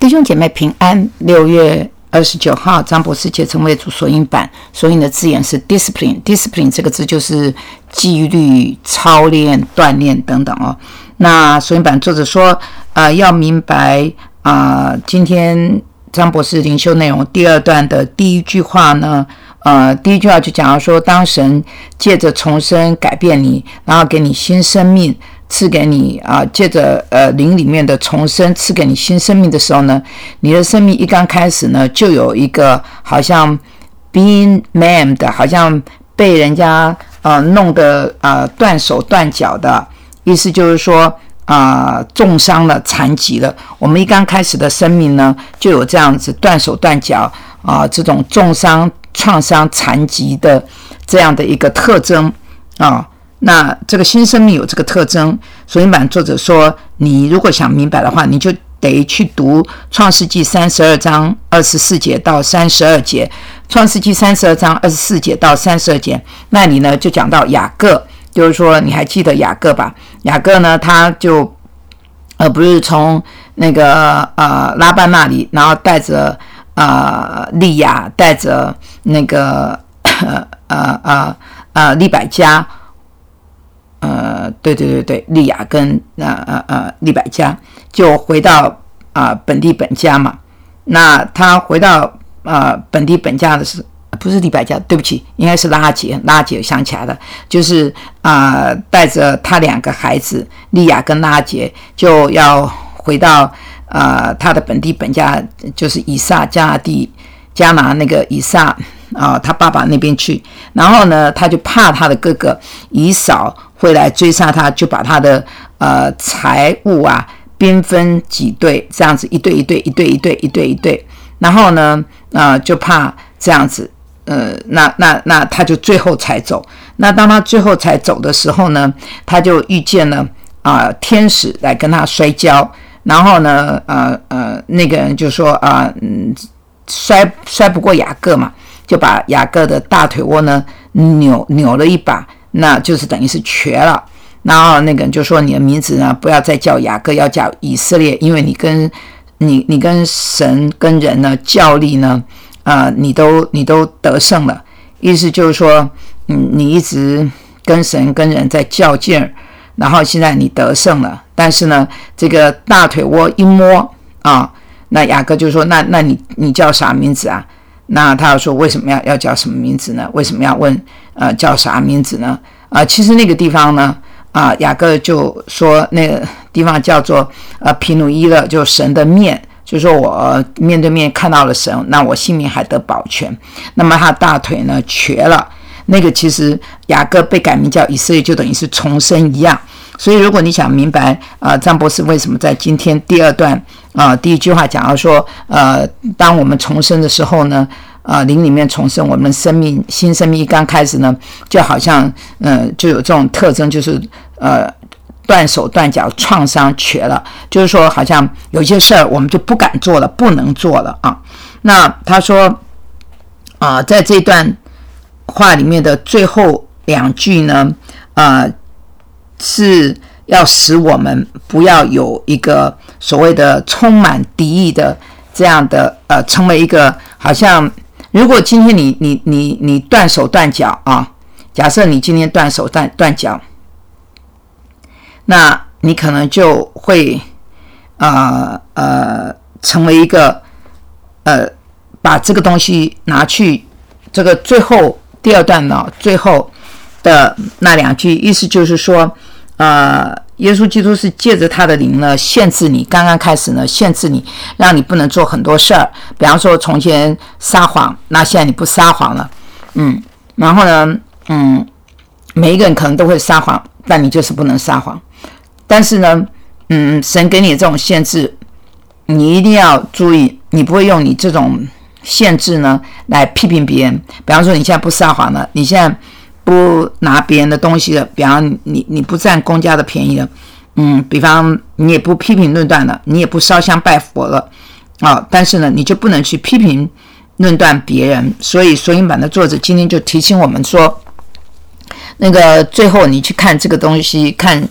弟兄姐妹平安。6月29号，张博士节成为主索引版，索引的字眼是 discipline。discipline 这个字就是纪律、操练、锻炼等等哦。那索引版作者说，要明白今天张博士灵修内容第二段的第一句话呢，第一句话就讲到说，当神借着重生改变你，然后给你新生命，赐给你借着灵里面的重生赐给你新生命的时候呢，你的生命一刚开始呢，就有一个好像 being maimed， 好像被人家弄得断手断脚的意思，就是说重伤了、残疾了。我们一刚开始的生命呢，就有这样子断手断脚这种重伤、创伤、残疾的这样的一个特征那这个新生命有这个特征，索引版作者说，你如果想明白的话，你就得去读创世纪32章24节到32节。创世纪32章24节到32节，那里呢就讲到雅各，就是说你还记得雅各吧？雅各呢，他就不是从那个拉班那里，然后带着利亚，带着那个利百加。对，利亚跟利百加就回到本地本家嘛。那他回到本地本家的是不是利百加？对不起，应该是拉结想起来了，就是带着他2个孩子利亚跟拉结，就要回到他的本地本家，就是以撒加拿那个以撒他爸爸那边去。然后呢，他就怕他的哥哥以扫会来追杀他，就把他的财物兵分几队，这样子一队。然后呢就怕这样子那他就最后才走。那当他最后才走的时候呢，他就遇见了天使来跟他摔跤。然后呢那个人就说摔不过雅各嘛，就把雅各的大腿窝呢扭了一把，那就是等于是瘸了。然后那个人就说，你的名字呢不要再叫雅各，要叫以色列，因为你跟神跟人呢较力呢你都得胜了。意思就是说你一直跟神跟人在较劲，然后现在你得胜了。但是呢这个大腿窝一摸那雅各就说，那你叫啥名字啊？那他说，为什么要叫什么名字呢？为什么要问叫啥名字呢？其实那个地方呢雅各就说那个地方叫做皮努伊勒，就神的面，就是说我面对面看到了神，那我性命还得保全。那么他大腿呢瘸了，那个其实雅各被改名叫以色列，就等于是重生一样。所以如果你想明白张博士为什么在今天第二段第一句话讲到说当我们重生的时候呢灵里面重生，我们的生命新生命一刚开始呢，就好像就有这种特征，就是断手断脚、创伤瘸了，就是说好像有些事儿我们就不敢做了，不能做了那他说在这段话里面的最后2句呢是要使我们不要有一个所谓的充满敌意的这样的成为一个好像，如果今天你断手断脚假设你今天断手断脚，那你可能就会成为一个把这个东西拿去这个最后第二段最后的那2句，意思就是说耶稣基督是借着他的灵呢限制你，刚刚开始呢限制你，让你不能做很多事儿。比方说从前撒谎，那现在你不撒谎了然后呢每一个人可能都会撒谎，但你就是不能撒谎。但是呢神给你这种限制，你一定要注意，你不会用你这种限制呢来批评别人。比方说你现在不撒谎了，你现在不拿别人的东西了，比方你不占公家的便宜了比方你也不批评论断了，你也不烧香拜佛了但是呢你就不能去批评论断别人。所以索引版的作者今天就提醒我们说，那个最后你去看这个东西，看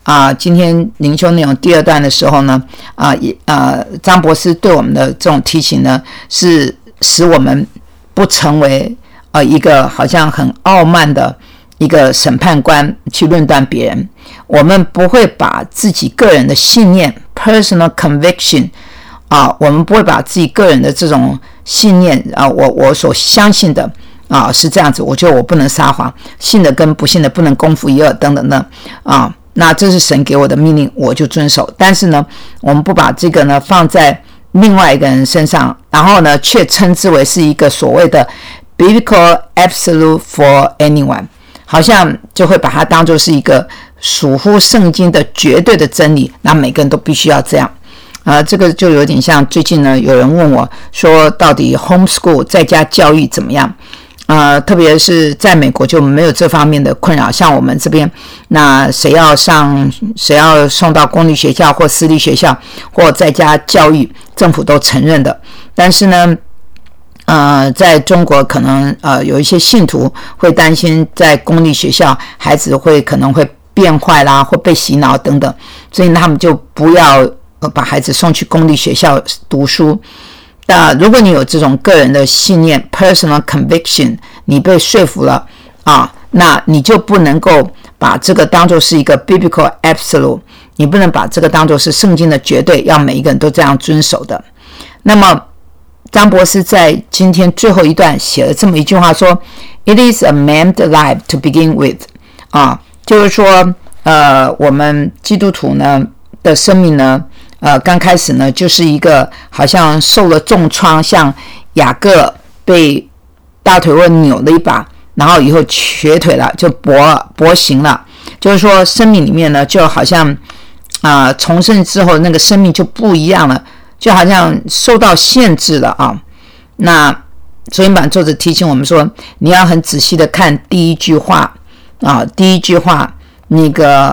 今天灵修内容第2段的时候呢，张博士对我们的这种提醒呢，是使我们不成为一个好像很傲慢的一个审判官去论断别人。我们不会把自己个人的信念 personal conviction 我们不会把自己个人的这种信念我所相信的是这样子，我觉得我不能撒谎，信的跟不信的不能共负一二等等的那这是神给我的命令，我就遵守。但是呢，我们不把这个呢放在另外一个人身上，然后呢却称之为是一个所谓的 biblical absolute for anyone， 好像就会把它当作是一个属乎圣经的绝对的真理，那每个人都必须要这样这个就有点像最近呢有人问我说，到底 homeschool 在家教育怎么样？特别是在美国就没有这方面的困扰，像我们这边，那谁要送到公立学校或私立学校或在家教育，政府都承认的。但是呢在中国可能有一些信徒会担心在公立学校孩子可能会变坏啦，或被洗脑等等，所以他们就不要把孩子送去公立学校读书。那如果你有这种个人的信念 personal conviction， 你被说服了那你就不能够把这个当作是一个 biblical absolute， 你不能把这个当作是圣经的绝对，要每一个人都这样遵守的。那么张博士在今天最后一段写了这么一句话说 It is a man's life to begin with 就是说我们基督徒呢的生命呢刚开始呢就是一个好像受了重创，像雅各被大腿窝扭了一把，然后以后瘸腿了，就跛行了，就是说生命里面呢就好像重生之后那个生命就不一样了，就好像受到限制了那索引版作者提醒我们说，你要很仔细的看第一句话第一句话那个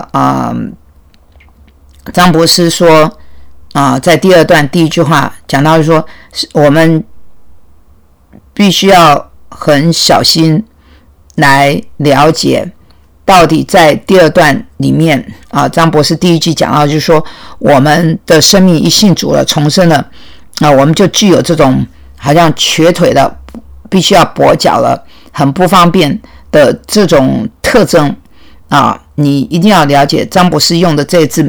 张博士说在第2段第一句话讲到说，我们必须要很小心来了解到底在第2段里面张博士第一句讲到就是说，我们的生命一信主了重生了我们就具有这种好像瘸腿的必须要跛脚了，很不方便的这种特征你一定要了解张博士用的这个字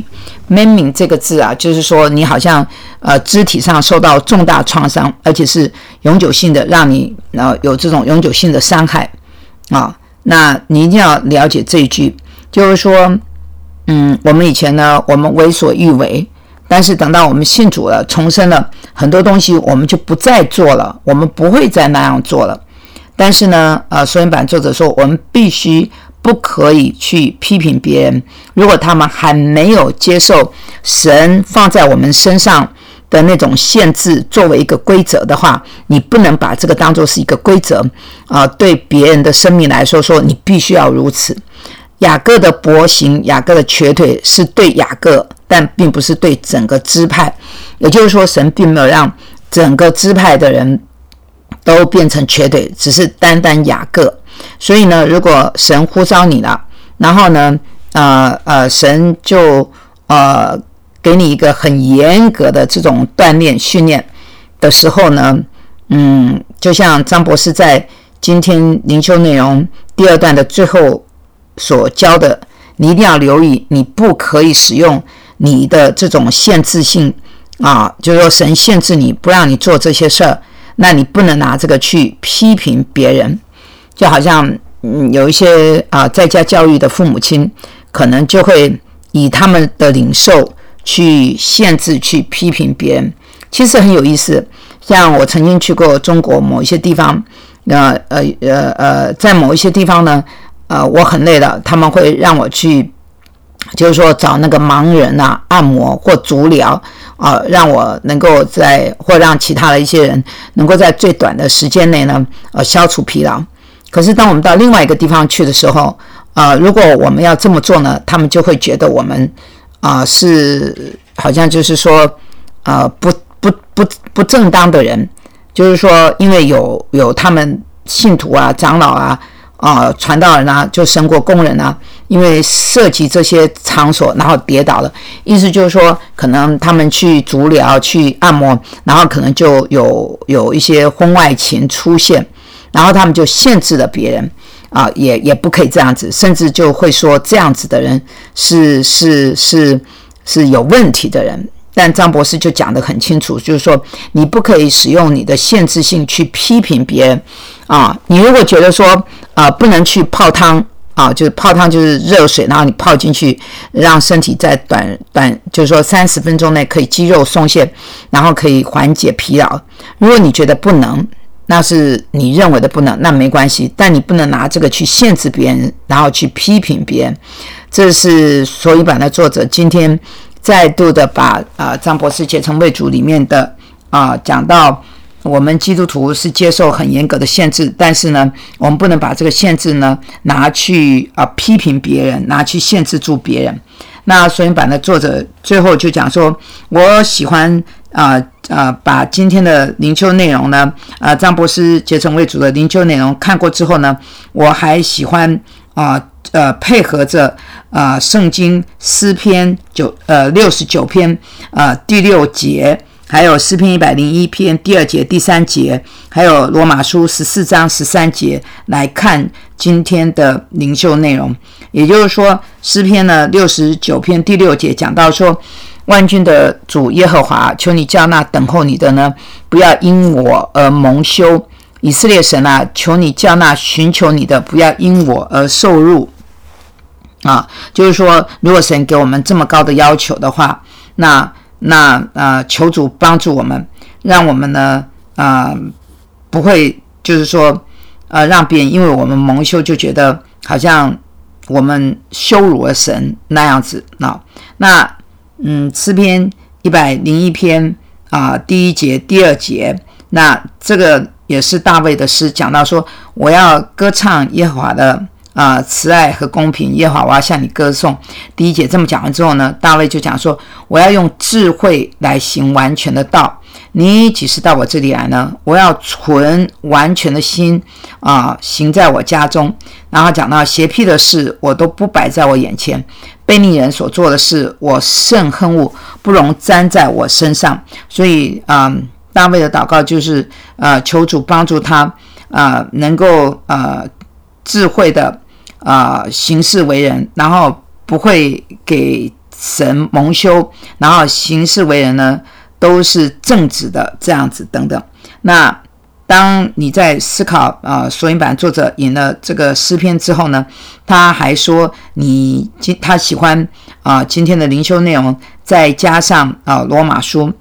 maiming 这个字就是说你好像肢体上受到重大创伤，而且是永久性的，让你有这种永久性的伤害那你一定要了解这一句，就是说我们以前呢我们为所欲为，但是等到我们信主了重生了，很多东西我们就不再做了，我们不会再那样做了。但是呢索引版作者说，我们必须不可以去批评别人，如果他们还没有接受神放在我们身上的那种限制作为一个规则的话，你不能把这个当作是一个规则对别人的生命来说你必须要如此。雅各的跛行，雅各的瘸腿是对雅各，但并不是对整个支派，也就是说神并没有让整个支派的人都变成瘸腿，只是单单雅各。所以呢，如果神呼召你了，然后呢神就给你一个很严格的这种锻炼训练的时候呢就像张博士在今天灵修内容第2段的最后所教的，你一定要留意，你不可以使用你的这种限制性就是说神限制你不让你做这些事儿，那你不能拿这个去批评别人。就好像有一些在家教育的父母亲可能就会以他们的领受去限制去批评别人，其实很有意思。像我曾经去过中国某一些地方在某一些地方呢我很累了，他们会让我去就是说找那个盲人按摩或足疗让我能够或让其他的一些人能够在最短的时间内呢消除疲劳。可是当我们到另外一个地方去的时候如果我们要这么做呢，他们就会觉得我们是好像就是说不正当的人，就是说因为有他们信徒长老传道人啊就胜过工人啊，因为涉及这些场所然后跌倒了，意思就是说可能他们去足疗去按摩，然后可能就有一些婚外情出现，然后他们就限制了别人也不可以这样子，甚至就会说这样子的人是有问题的人。但张博士就讲得很清楚，就是说你不可以使用你的限制性去批评别人你如果觉得说不能去泡汤就是泡汤就是热水，然后你泡进去，让身体在短就是说30分钟内可以肌肉松懈，然后可以缓解疲劳。如果你觉得不能，那是你认为的不能，那没关系，但你不能拿这个去限制别人，然后去批评别人。这是索引版的作者今天再度的把张博士结成为主里面的讲到我们基督徒是接受很严格的限制，但是呢我们不能把这个限制呢拿去批评别人，拿去限制住别人。那索引版的作者最后就讲说，我喜欢把今天的灵修内容呢张博士结成为主的灵修内容看过之后呢，我还喜欢配合着圣经诗篇69篇第6节，还有诗篇101篇第2节第3节，还有罗马书14章13节来看今天的灵修内容。也就是说诗篇呢69篇第6节讲到说，万军的主耶和华，求你叫那等候你的呢不要因我而蒙羞，以色列神啊，求你叫那寻求你的不要因我而受辱就是说如果神给我们这么高的要求的话，那求主帮助我们，让我们呢不会就是说让别人因为我们蒙羞就觉得好像我们羞辱了神那样子那诗篇101篇第1节第2节，那这个也是大卫的诗，讲到说我要歌唱耶和华的慈爱和公平，耶和华我要向你歌颂。第1节这么讲完之后呢，大卫就讲说，我要用智慧来行完全的道，你几时到我这里来呢？我要存完全的心行在我家中。然后讲到邪僻的事我都不摆在我眼前，悖逆人所做的事我甚恨恶，不容沾在我身上。所以大卫的祷告就是求主帮助他能够智慧的行事为人，然后不会给神蒙羞，然后行事为人呢都是正直的这样子等等。那当你在思考索引版作者引了这个诗篇之后呢，他还说他喜欢今天的灵修内容再加上罗马书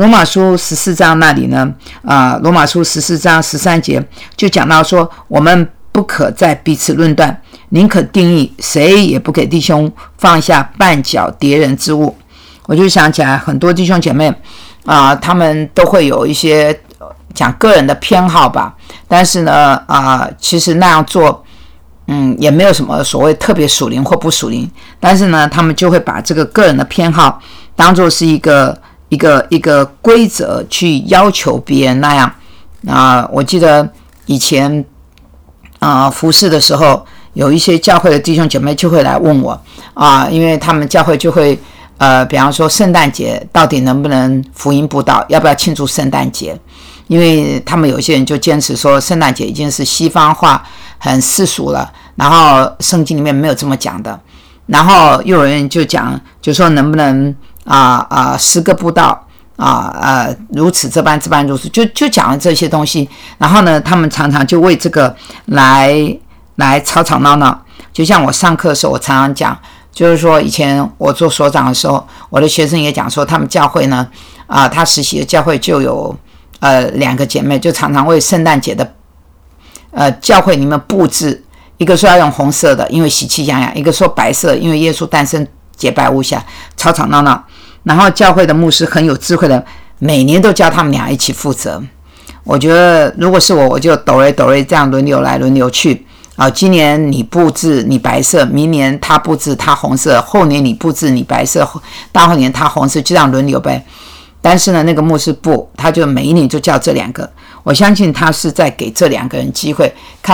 14章那里呢罗马书14章13节就讲到说，我们不可再彼此论断，宁可定义，谁也不给弟兄放下绊脚跌人之物。我就想起来很多弟兄姐妹他们都会有一些讲个人的偏好吧，但是呢其实那样做也没有什么所谓特别属灵或不属灵，但是呢他们就会把这个个人的偏好当作是一个规则去要求别人那样我记得以前服事的时候，有一些教会的弟兄姐妹就会来问我因为他们教会就会比方说圣诞节到底能不能福音布道，要不要庆祝圣诞节，因为他们有些人就坚持说圣诞节已经是西方化很世俗了，然后圣经里面没有这么讲的，然后又有人就讲就说能不能诗歌布道如此这般如此，就讲了这些东西。然后呢他们常常就为这个来吵吵闹闹。就像我上课的时候我常常讲，就是说以前我做所长的时候，我的学生也讲说他们教会呢他实习的教会就有2个姐妹就常常为圣诞节的教会里面布置，一个说要用红色的因为喜气洋洋，一个说白色因为耶稣诞生洁白无瑕，吵吵闹闹。然后教会的牧师很有智慧的每年都叫他们俩一起负责。我觉得如果是我就抖雷这样轮流来轮流去今年你布置你白色，明年他布置他红色，后年你布置你白色，大后年他红色，就这样轮流呗。但是呢那个牧师他就每一年就叫这2个，我相信他是在给这2个人机会，看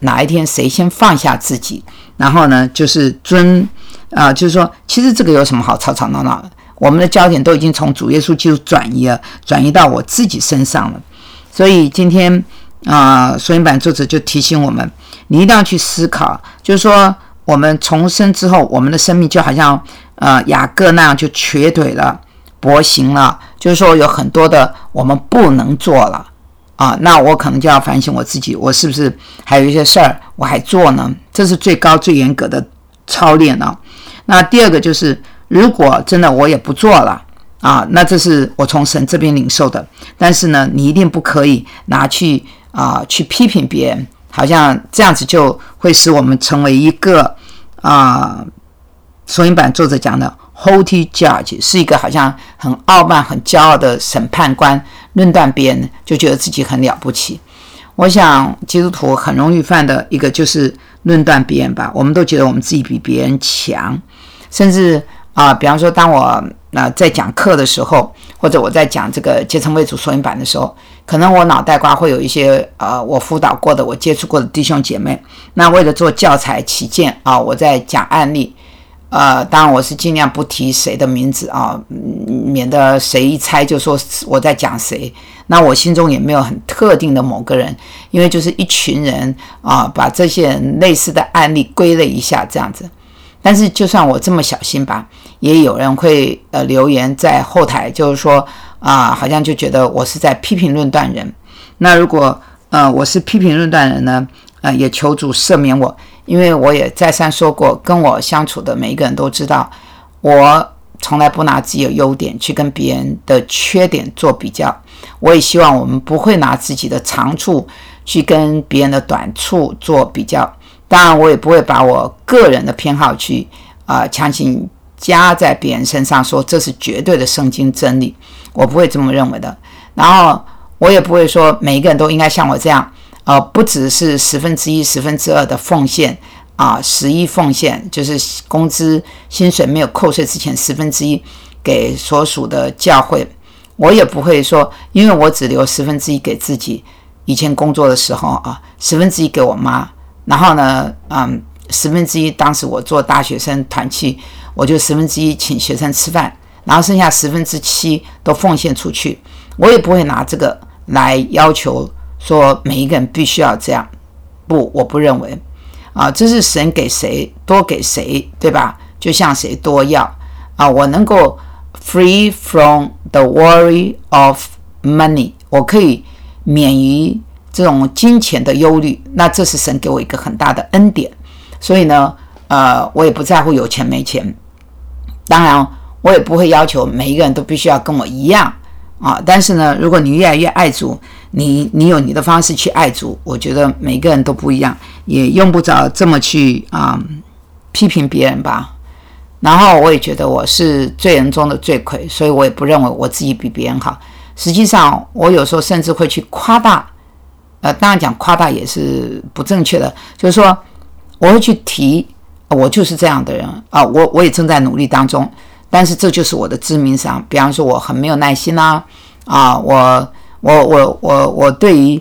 哪一天谁先放下自己，然后呢就是就是说其实这个有什么好吵吵闹闹的，我们的焦点都已经从主耶稣基督转移到我自己身上了。所以今天索引版作者就提醒我们，你一定要去思考，就是说我们重生之后，我们的生命就好像雅各那样就瘸腿了，跛行了，就是说有很多的我们不能做了那我可能就要反省我自己，我是不是还有一些事儿我还做呢？这是最高最严格的操练那第二个就是，如果真的我也不做了那这是我从神这边领受的，但是呢，你一定不可以拿去去批评别人，好像这样子就会使我们成为一个索引版作者讲的 haughty judge， 是一个好像很傲慢很骄傲的审判官，论断别人就觉得自己很了不起。我想基督徒很容易犯的一个就是论断别人吧，我们都觉得我们自己比别人强，甚至比方说当我在讲课的时候，或者我在讲这个结成为主索引版的时候，可能我脑袋瓜会有一些我辅导过的我接触过的弟兄姐妹，那为了做教材起见我在讲案例当然我是尽量不提谁的名字免得谁一猜就说我在讲谁，那我心中也没有很特定的某个人，因为就是一群人把这些人类似的案例归类一下这样子。但是就算我这么小心吧，也有人会留言在后台，就是说好像就觉得我是在批评论断人。那如果我是批评论断人呢，也求主赦免我，因为我也再三说过，跟我相处的每一个人都知道，我从来不拿自己的优点去跟别人的缺点做比较，我也希望我们不会拿自己的长处去跟别人的短处做比较。当然我也不会把我个人的偏好去强行加在别人身上，说这是绝对的圣经真理，我不会这么认为的。然后我也不会说每一个人都应该像我这样不只是1/10、2/10的奉献11奉献，就是工资薪水没有扣税之前1/10给所属的教会。我也不会说因为我只留1/10给自己，以前工作的时候1/10给我妈，然后呢1/10当时我做大学生团契，我就1/10请学生吃饭，然后剩下7/10都奉献出去。我也不会拿这个来要求说每一个人必须要这样，不，我不认为这是神给谁多给谁，对吧？就像谁多要我能够 free from the worry of money， 我可以免于这种金钱的忧虑，那这是神给我一个很大的恩典。所以呢我也不在乎有钱没钱，当然我也不会要求每一个人都必须要跟我一样但是呢，如果你越来越爱主，你有你的方式去爱主，我觉得每个人都不一样，也用不着这么去批评别人吧。然后我也觉得我是罪人中的罪魁，所以我也不认为我自己比别人好。实际上我有时候甚至会去夸大当然讲夸大也是不正确的，就是说我会去提我就是这样的人我也正在努力当中，但是这就是我的致命伤。比方说我很没有耐心我对于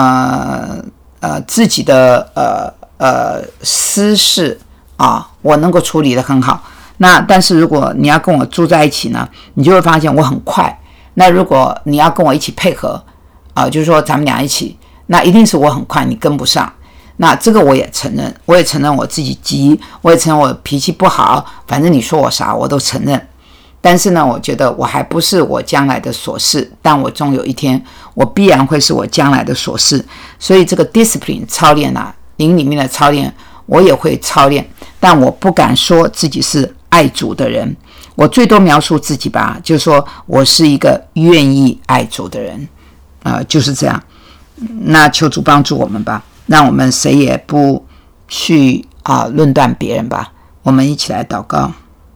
自己的私事我能够处理得很好。那但是如果你要跟我住在一起呢，你就会发现我很快。那如果你要跟我一起配合就是说咱们俩一起，那一定是我很快，你跟不上。那这个我也承认，我也承认我自己急，我也承认我脾气不好，反正你说我啥我都承认。但是呢，我觉得我还不是我将来的所事，但我终有一天我必然会是我将来的所事。所以这个 discipline 操练灵里面的操练我也会操练，但我不敢说自己是爱主的人，我最多描述自己吧，就是说我是一个愿意爱主的人就是这样。那求主帮助我们吧，让我们谁也不去论断别人吧。我们一起来祷告。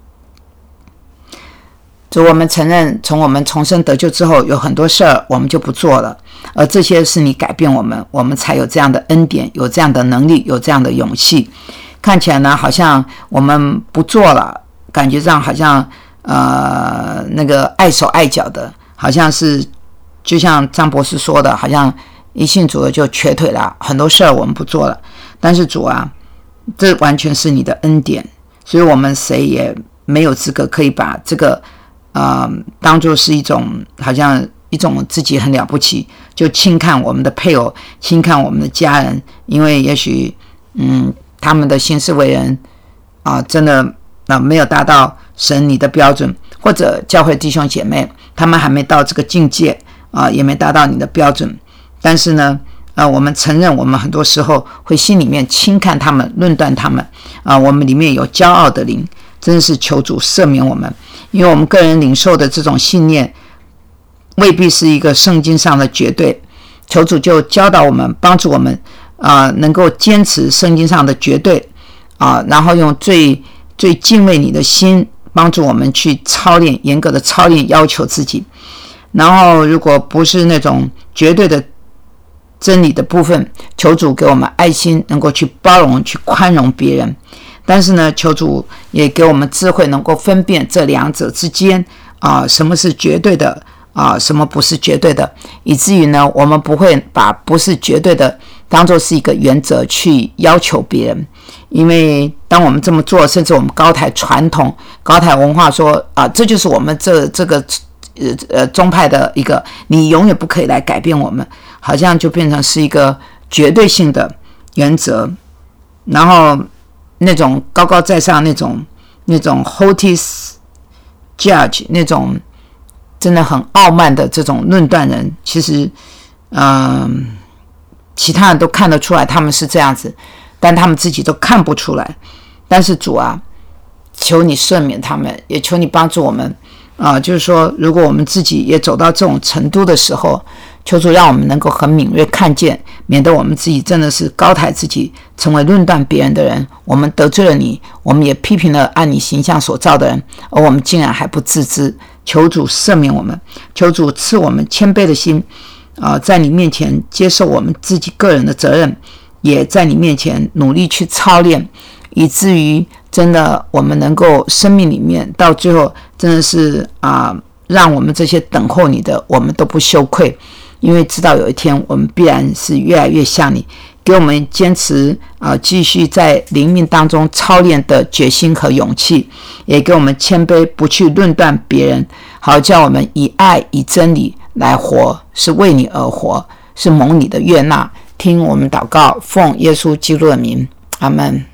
主，我们承认从我们重生得救之后，有很多事儿我们就不做了，而这些是你改变我们，我们才有这样的恩典，有这样的能力，有这样的勇气。看起来呢，好像我们不做了，感觉上好像那个碍手碍脚的，好像是就像张博士说的，好像一信主了就瘸腿了，很多事儿我们不做了。 但是主啊，这完全是你的恩典，所以我们谁也没有资格可以把这个当作是一种好像一种自己很了不起，就轻看我们的配偶，轻看我们的家人，因为也许他们的行事为人真的没有达到神你的标准，或者教会弟兄姐妹他们还没到这个境界也没达到你的标准，但是呢我们承认我们很多时候会心里面轻看他们，论断他们我们里面有骄傲的灵，真的是求主赦免我们，因为我们个人领受的这种信念未必是一个圣经上的绝对，求主就教导我们，帮助我们能够坚持圣经上的绝对然后用最敬畏你的心帮助我们去操练，严格的操练，要求自己。然后如果不是那种绝对的真理的部分，求主给我们爱心，能够去包容，去宽容别人。但是呢，求主也给我们智慧，能够分辨这两者之间什么是绝对的什么不是绝对的，以至于呢，我们不会把不是绝对的当作是一个原则去要求别人。因为当我们这么做，甚至我们高台传统、高台文化说这就是我们这个宗派的一个，你永远不可以来改变我们，好像就变成是一个绝对性的原则，然后那种高高在上那种 haughty judge 那种真的很傲慢的这种论断人，其实其他人都看得出来他们是这样子，但他们自己都看不出来。但是主啊，求你赦免他们，也求你帮助我们就是说如果我们自己也走到这种程度的时候，求主让我们能够很敏锐看见，免得我们自己真的是高抬自己，成为论断别人的人。我们得罪了你，我们也批评了按你形象所造的人，而我们竟然还不自知。求主赦免我们，求主赐我们谦卑的心在你面前接受我们自己个人的责任，也在你面前努力去操练，以至于真的我们能够生命里面到最后真的是让我们这些等候你的，我们都不羞愧，因为知道有一天我们必然是越来越像你。给我们坚持继续在灵命当中操练的决心和勇气，也给我们谦卑，不去论断别人，好叫我们以爱以真理来活，是为你而活，是蒙你的悦纳。听我们祷告，奉耶稣基督的名，阿们。